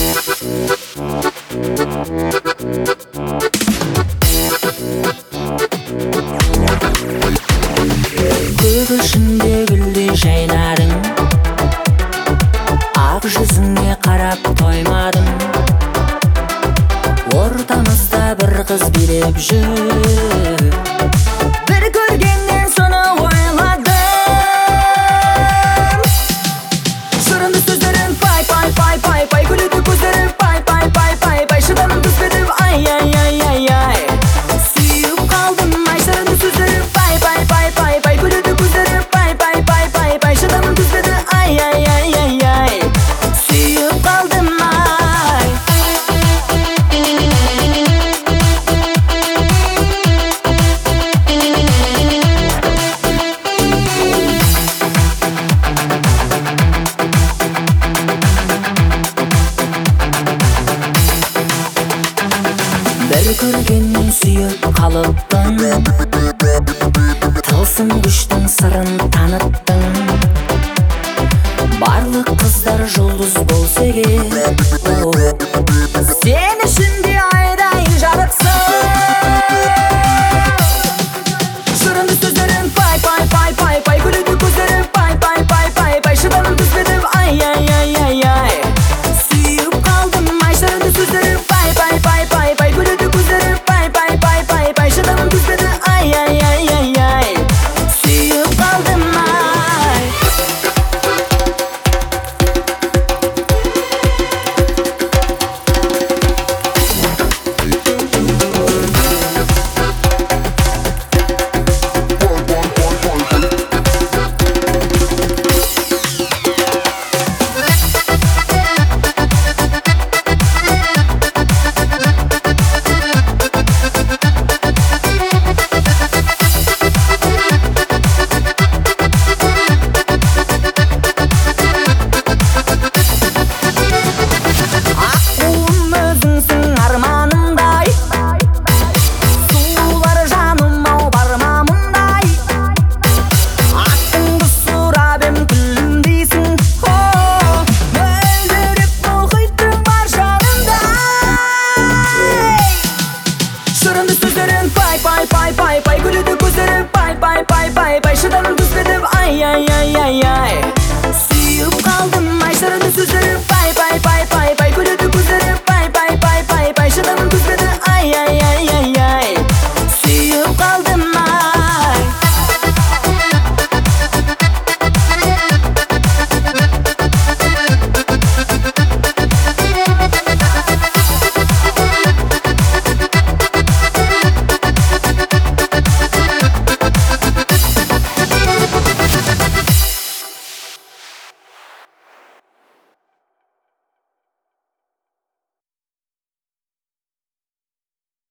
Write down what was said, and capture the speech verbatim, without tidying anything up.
Көк ішінде гүлдей жайнадың, ақ жүзіңе қарап тоймадым. Ортамызда бір қыз билеп жүр, бір көргеннен соны ойладым. Шырынды сөздерің пай пай пай пай пай, күледі көздерің пай пай пай пай пай, шыдамым түспедім ай ай ай ай ай. Сүйіп қалдым ай, шырынды сөздерің пай пай пай пай пай, күледі көздерің пай пай пай пай пай, шыдамым түспеді ай ай ай ай ай. Сүйіп қалдым ай. Бір көргеннен сүйіп қалыптың, тылсым күштің сырын таныттың. Барлық қыздар жұлдыз болса керек, сен үшін